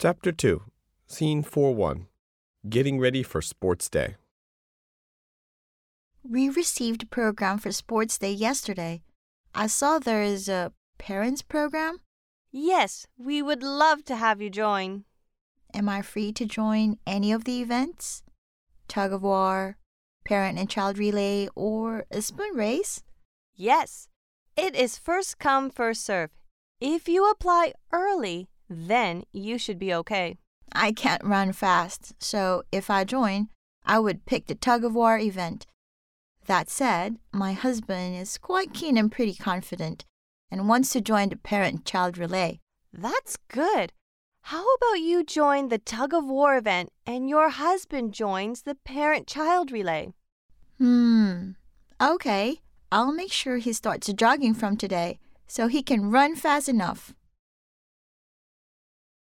Chapter 2, Scene 4-1, Getting Ready for Sports Day. We received a program for Sports Day yesterday. I saw there is a parents program. Yes, we would love to have you join. Am I free to join any of the events? Tug of war, parent and child relay, or a spoon race? Yes, it is first come, first serve. If you apply early, then you should be okay. I can't run fast, so if I join, I would pick the tug of war event. That said, my husband is quite keen and pretty confident and wants to join the parent-child relay. That's good. How about you join the tug of war event and your husband joins the parent-child relay? Okay. I'll make sure he starts jogging from today so he can run fast enough.